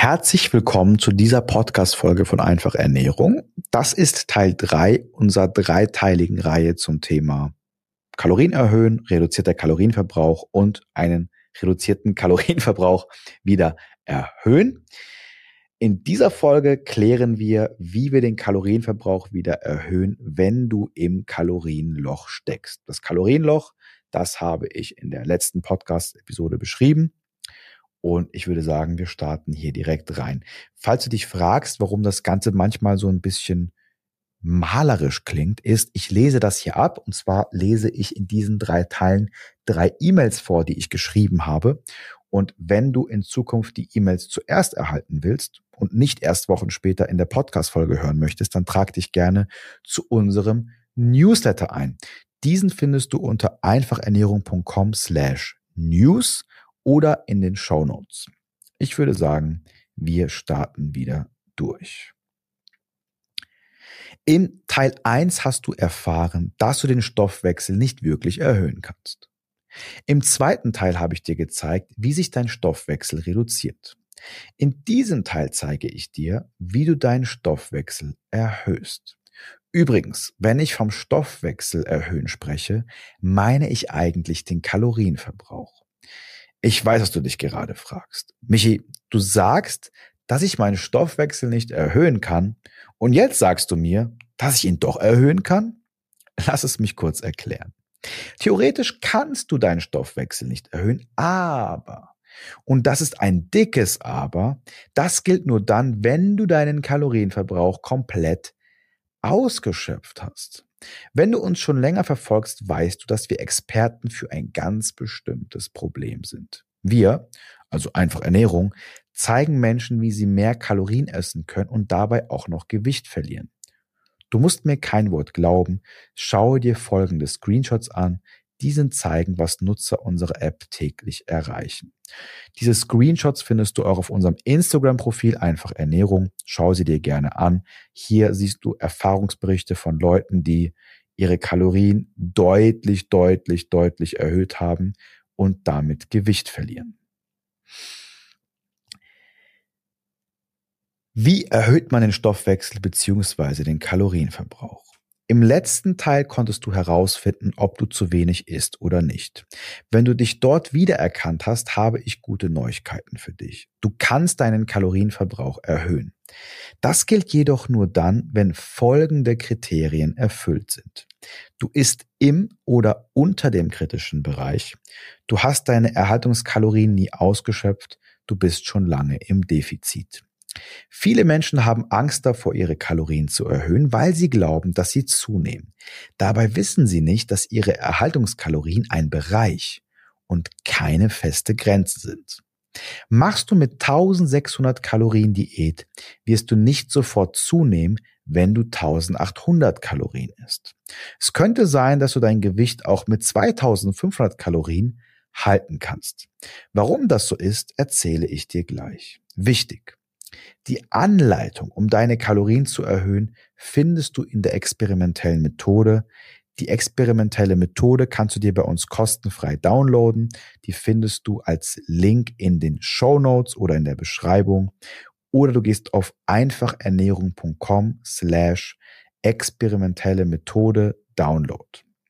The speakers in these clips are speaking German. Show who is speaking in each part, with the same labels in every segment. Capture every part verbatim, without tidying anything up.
Speaker 1: Herzlich willkommen zu dieser Podcast-Folge von Einfach Ernährung. Das ist Teil drei unserer dreiteiligen Reihe zum Thema Kalorien erhöhen, reduzierter Kalorienverbrauch und einen reduzierten Kalorienverbrauch wieder erhöhen. In dieser Folge klären wir, wie wir den Kalorienverbrauch wieder erhöhen, wenn du im Kalorienloch steckst. Das Kalorienloch, das habe ich in der letzten Podcast-Episode beschrieben. Und ich würde sagen, wir starten hier direkt rein. Falls du dich fragst, warum das Ganze manchmal so ein bisschen malerisch klingt, ist, ich lese das hier ab. Und zwar lese ich in diesen drei Teilen drei E-Mails vor, die ich geschrieben habe. Und wenn du in Zukunft die E-Mails zuerst erhalten willst und nicht erst Wochen später in der Podcast-Folge hören möchtest, dann trag dich gerne zu unserem Newsletter ein. Diesen findest du unter einfachernährung.com slash news oder in den Shownotes. Ich würde sagen, wir starten wieder durch. In Teil eins hast du erfahren, dass du den Stoffwechsel nicht wirklich erhöhen kannst. Im zweiten Teil habe ich dir gezeigt, wie sich dein Stoffwechsel reduziert. In diesem Teil zeige ich dir, wie du deinen Stoffwechsel erhöhst. Übrigens, wenn ich vom Stoffwechsel erhöhen spreche, meine ich eigentlich den Kalorienverbrauch. Ich weiß, was du dich gerade fragst. Michi, du sagst, dass ich meinen Stoffwechsel nicht erhöhen kann und jetzt sagst du mir, dass ich ihn doch erhöhen kann? Lass es mich kurz erklären. Theoretisch kannst du deinen Stoffwechsel nicht erhöhen, aber, und das ist ein dickes Aber, das gilt nur dann, wenn du deinen Kalorienverbrauch komplett ausgeschöpft hast. Wenn du uns schon länger verfolgst, weißt du, dass wir Experten für ein ganz bestimmtes Problem sind. Wir, also einfach Ernährung, zeigen Menschen, wie sie mehr Kalorien essen können und dabei auch noch Gewicht verlieren. Du musst mir kein Wort glauben, schaue dir folgende Screenshots an, die sind zeigen, was Nutzer unserer App täglich erreichen. Diese Screenshots findest du auch auf unserem Instagram-Profil Einfach Ernährung. Schau sie dir gerne an. Hier siehst du Erfahrungsberichte von Leuten, die ihre Kalorien deutlich, deutlich, deutlich erhöht haben und damit Gewicht verlieren. Wie erhöht man den Stoffwechsel bzw. den Kalorienverbrauch? Im letzten Teil konntest du herausfinden, ob du zu wenig isst oder nicht. Wenn du dich dort wiedererkannt hast, habe ich gute Neuigkeiten für dich. Du kannst deinen Kalorienverbrauch erhöhen. Das gilt jedoch nur dann, wenn folgende Kriterien erfüllt sind. Du isst im oder unter dem kritischen Bereich. Du hast deine Erhaltungskalorien nie ausgeschöpft. Du bist schon lange im Defizit. Viele Menschen haben Angst davor, ihre Kalorien zu erhöhen, weil sie glauben, dass sie zunehmen. Dabei wissen sie nicht, dass ihre Erhaltungskalorien ein Bereich und keine feste Grenze sind. Machst du mit eintausendsechshundert Kalorien Diät, wirst du nicht sofort zunehmen, wenn du eintausendachthundert Kalorien isst. Es könnte sein, dass du dein Gewicht auch mit zweitausendfünfhundert Kalorien halten kannst. Warum das so ist, erzähle ich dir gleich. Wichtig: Die Anleitung, um deine Kalorien zu erhöhen, findest du in der experimentellen Methode. Die experimentelle Methode kannst du dir bei uns kostenfrei downloaden. Die findest du als Link in den Shownotes oder in der Beschreibung. Oder du gehst auf einfachernährung.com slash experimentelle Methode Download.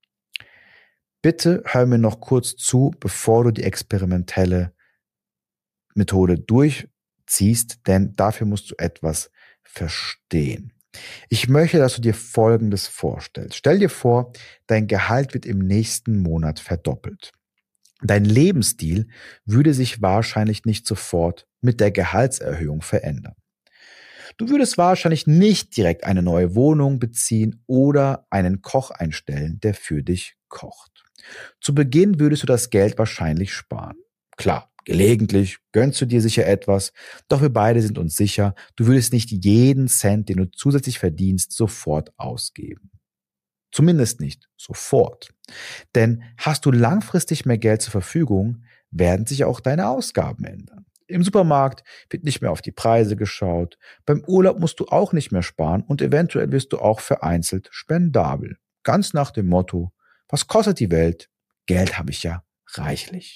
Speaker 1: Bitte hör mir noch kurz zu, bevor du die experimentelle Methode durch ziehst, denn dafür musst du etwas verstehen. Ich möchte, dass du dir Folgendes vorstellst. Stell dir vor, dein Gehalt wird im nächsten Monat verdoppelt. Dein Lebensstil würde sich wahrscheinlich nicht sofort mit der Gehaltserhöhung verändern. Du würdest wahrscheinlich nicht direkt eine neue Wohnung beziehen oder einen Koch einstellen, der für dich kocht. Zu Beginn würdest du das Geld wahrscheinlich sparen. Klar, gelegentlich gönnst du dir sicher etwas, doch wir beide sind uns sicher, du würdest nicht jeden Cent, den du zusätzlich verdienst, sofort ausgeben. Zumindest nicht sofort. Denn hast du langfristig mehr Geld zur Verfügung, werden sich auch deine Ausgaben ändern. Im Supermarkt wird nicht mehr auf die Preise geschaut, beim Urlaub musst du auch nicht mehr sparen und eventuell wirst du auch vereinzelt spendabel. Ganz nach dem Motto: Was kostet die Welt? Geld habe ich ja reichlich.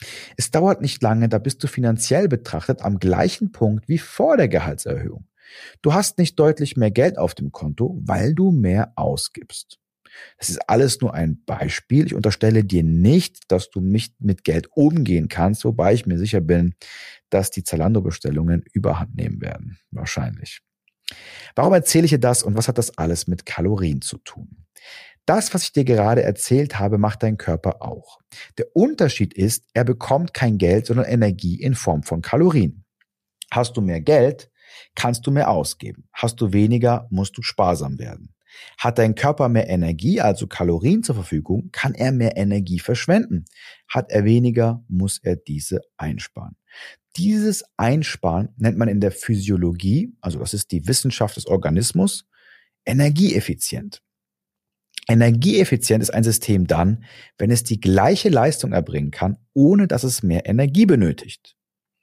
Speaker 1: Es dauert nicht lange, da bist du finanziell betrachtet am gleichen Punkt wie vor der Gehaltserhöhung. Du hast nicht deutlich mehr Geld auf dem Konto, weil du mehr ausgibst. Das ist alles nur ein Beispiel. Ich unterstelle dir nicht, dass du nicht mit Geld umgehen kannst, wobei ich mir sicher bin, dass die Zalando-Bestellungen überhand nehmen werden. Wahrscheinlich. Warum erzähle ich dir das und was hat das alles mit Kalorien zu tun? Das, was ich dir gerade erzählt habe, macht dein Körper auch. Der Unterschied ist, er bekommt kein Geld, sondern Energie in Form von Kalorien. Hast du mehr Geld, kannst du mehr ausgeben. Hast du weniger, musst du sparsam werden. Hat dein Körper mehr Energie, also Kalorien zur Verfügung, kann er mehr Energie verschwenden. Hat er weniger, muss er diese einsparen. Dieses Einsparen nennt man in der Physiologie, also das ist die Wissenschaft des Organismus, energieeffizient. Energieeffizient ist ein System dann, wenn es die gleiche Leistung erbringen kann, ohne dass es mehr Energie benötigt.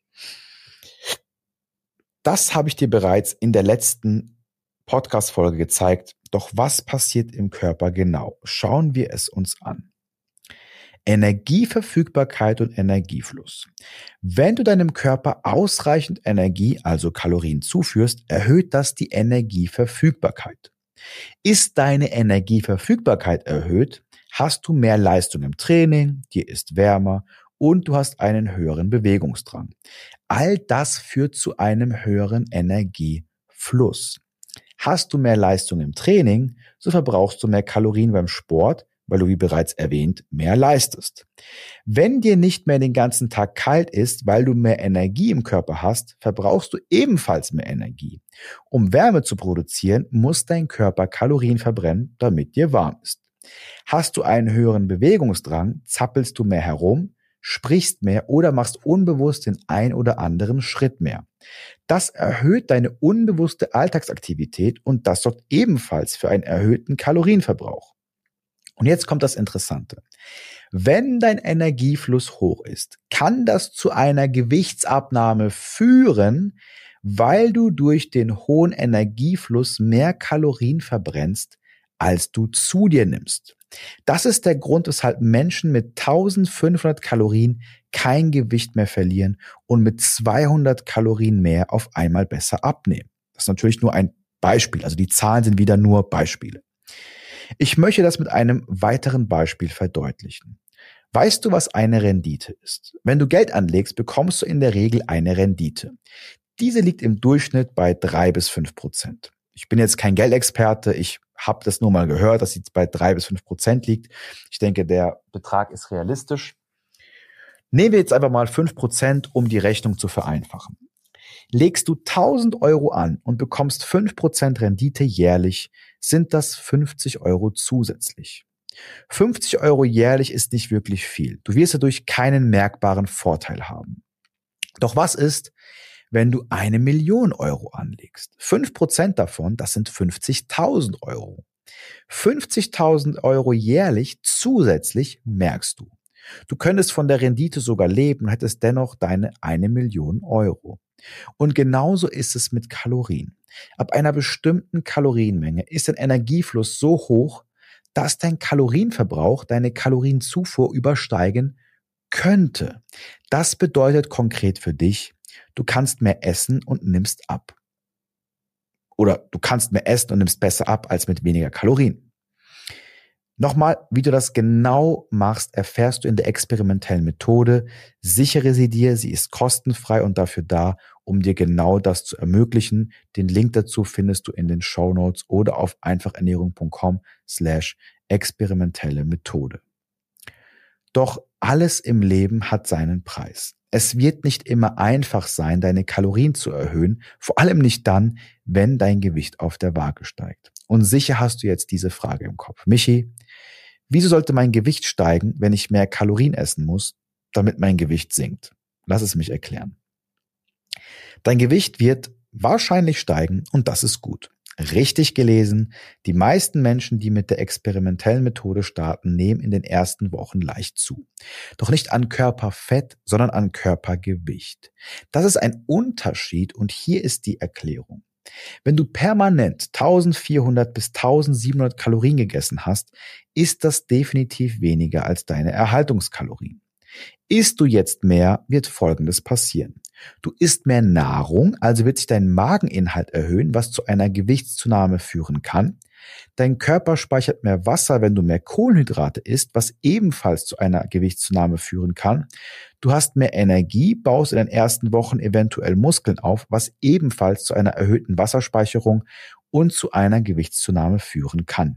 Speaker 1: Das habe ich dir bereits in der letzten Podcast-Folge gezeigt. Doch was passiert im Körper genau? Schauen wir es uns an. Energieverfügbarkeit und Energiefluss. Wenn du deinem Körper ausreichend Energie, also Kalorien zuführst, erhöht das die Energieverfügbarkeit. Ist deine Energieverfügbarkeit erhöht, hast du mehr Leistung im Training, dir ist wärmer und du hast einen höheren Bewegungsdrang. All das führt zu einem höheren Energiefluss. Hast du mehr Leistung im Training, so verbrauchst du mehr Kalorien beim Sport, weil du, wie bereits erwähnt, mehr leistest. Wenn dir nicht mehr den ganzen Tag kalt ist, weil du mehr Energie im Körper hast, verbrauchst du ebenfalls mehr Energie. Um Wärme zu produzieren, muss dein Körper Kalorien verbrennen, damit dir warm ist. Hast du einen höheren Bewegungsdrang, zappelst du mehr herum, sprichst mehr oder machst unbewusst den ein oder anderen Schritt mehr. Das erhöht deine unbewusste Alltagsaktivität und das sorgt ebenfalls für einen erhöhten Kalorienverbrauch. Und jetzt kommt das Interessante. Wenn dein Energiefluss hoch ist, kann das zu einer Gewichtsabnahme führen, weil du durch den hohen Energiefluss mehr Kalorien verbrennst, als du zu dir nimmst. Das ist der Grund, weshalb Menschen mit eintausendfünfhundert Kalorien kein Gewicht mehr verlieren und mit zweihundert Kalorien mehr auf einmal besser abnehmen. Das ist natürlich nur ein Beispiel, also die Zahlen sind wieder nur Beispiele. Ich möchte das mit einem weiteren Beispiel verdeutlichen. Weißt du, was eine Rendite ist? Wenn du Geld anlegst, bekommst du in der Regel eine Rendite. Diese liegt im Durchschnitt bei drei bis fünf Prozent. Ich bin jetzt kein Geldexperte, ich habe das nur mal gehört, dass sie bei drei bis fünf Prozent liegt. Ich denke, der Betrag ist realistisch. Nehmen wir jetzt einfach mal fünf Prozent, um die Rechnung zu vereinfachen. Legst du tausend Euro an und bekommst fünf Prozent Rendite jährlich, sind das fünfzig Euro zusätzlich. fünfzig Euro jährlich ist nicht wirklich viel. Du wirst dadurch keinen merkbaren Vorteil haben. Doch was ist, wenn du eine Million Euro anlegst? fünf Prozent davon, das sind fünfzigtausend Euro. fünfzigtausend Euro jährlich zusätzlich merkst du. Du könntest von der Rendite sogar leben und hättest dennoch deine eine Million Euro. Und genauso ist es mit Kalorien. Ab einer bestimmten Kalorienmenge ist dein Energiefluss so hoch, dass dein Kalorienverbrauch deine Kalorienzufuhr übersteigen könnte. Das bedeutet konkret für dich, du kannst mehr essen und nimmst ab. Oder du kannst mehr essen und nimmst besser ab als mit weniger Kalorien. Nochmal, wie du das genau machst, erfährst du in der experimentellen Methode. Sichere sie dir, sie ist kostenfrei und dafür da, um dir genau das zu ermöglichen. Den Link dazu findest du in den Shownotes oder auf einfachernährung.com slash experimentelle Methode. Doch alles im Leben hat seinen Preis. Es wird nicht immer einfach sein, deine Kalorien zu erhöhen, vor allem nicht dann, wenn dein Gewicht auf der Waage steigt. Und sicher hast du jetzt diese Frage im Kopf. Michi, wieso sollte mein Gewicht steigen, wenn ich mehr Kalorien essen muss, damit mein Gewicht sinkt? Lass es mich erklären. Dein Gewicht wird wahrscheinlich steigen und das ist gut. Richtig gelesen, die meisten Menschen, die mit der experimentellen Methode starten, nehmen in den ersten Wochen leicht zu. Doch nicht an Körperfett, sondern an Körpergewicht. Das ist ein Unterschied und hier ist die Erklärung. Wenn du permanent eintausendvierhundert bis eintausendsiebenhundert Kalorien gegessen hast, ist das definitiv weniger als deine Erhaltungskalorien. Isst du jetzt mehr, wird Folgendes passieren. Du isst mehr Nahrung, also wird sich dein Mageninhalt erhöhen, was zu einer Gewichtszunahme führen kann. Dein Körper speichert mehr Wasser, wenn du mehr Kohlenhydrate isst, was ebenfalls zu einer Gewichtszunahme führen kann. Du hast mehr Energie, baust in den ersten Wochen eventuell Muskeln auf, was ebenfalls zu einer erhöhten Wasserspeicherung und zu einer Gewichtszunahme führen kann.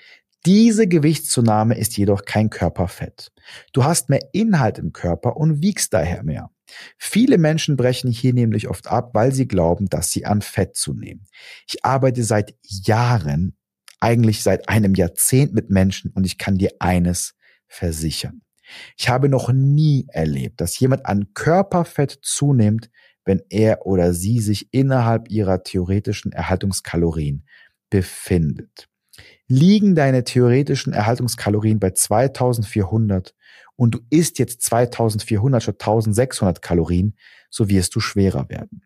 Speaker 1: Diese Gewichtszunahme ist jedoch kein Körperfett. Du hast mehr Inhalt im Körper und wiegst daher mehr. Viele Menschen brechen hier nämlich oft ab, weil sie glauben, dass sie an Fett zunehmen. Ich arbeite seit Jahren, eigentlich seit einem Jahrzehnt mit Menschen und ich kann dir eines versichern. Ich habe noch nie erlebt, dass jemand an Körperfett zunimmt, wenn er oder sie sich innerhalb ihrer theoretischen Erhaltungskalorien befindet. Liegen deine theoretischen Erhaltungskalorien bei zweitausendvierhundert und du isst jetzt zweitausendvierhundert statt eintausendsechshundert Kalorien, so wirst du schwerer werden.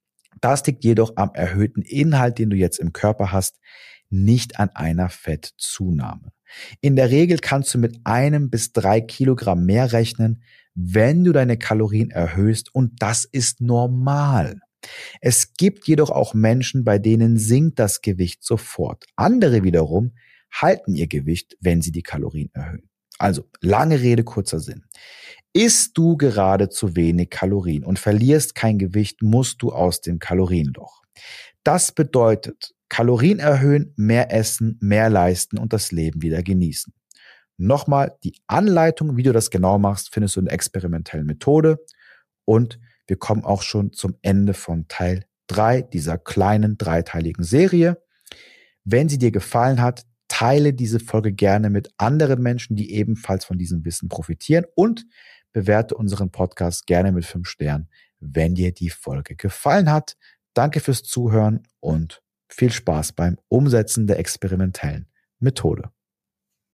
Speaker 1: Das liegt jedoch am erhöhten Inhalt, den du jetzt im Körper hast, nicht an einer Fettzunahme. In der Regel kannst du mit einem bis drei Kilogramm mehr rechnen, wenn du deine Kalorien erhöhst, und das ist normal. Es gibt jedoch auch Menschen, bei denen sinkt das Gewicht sofort. Andere wiederum halten ihr Gewicht, wenn sie die Kalorien erhöhen. Also, lange Rede, kurzer Sinn. Isst du gerade zu wenig Kalorien und verlierst kein Gewicht, musst du aus dem Kalorienloch. Das bedeutet, Kalorien erhöhen, mehr essen, mehr leisten und das Leben wieder genießen. Nochmal, die Anleitung, wie du das genau machst, findest du in der experimentellen Methode, und wir kommen auch schon zum Ende von Teil drei dieser kleinen dreiteiligen Serie. Wenn sie dir gefallen hat, teile diese Folge gerne mit anderen Menschen, die ebenfalls von diesem Wissen profitieren, und bewerte unseren Podcast gerne mit fünf Sternen, wenn dir die Folge gefallen hat. Danke fürs Zuhören und viel Spaß beim Umsetzen der experimentellen Methode.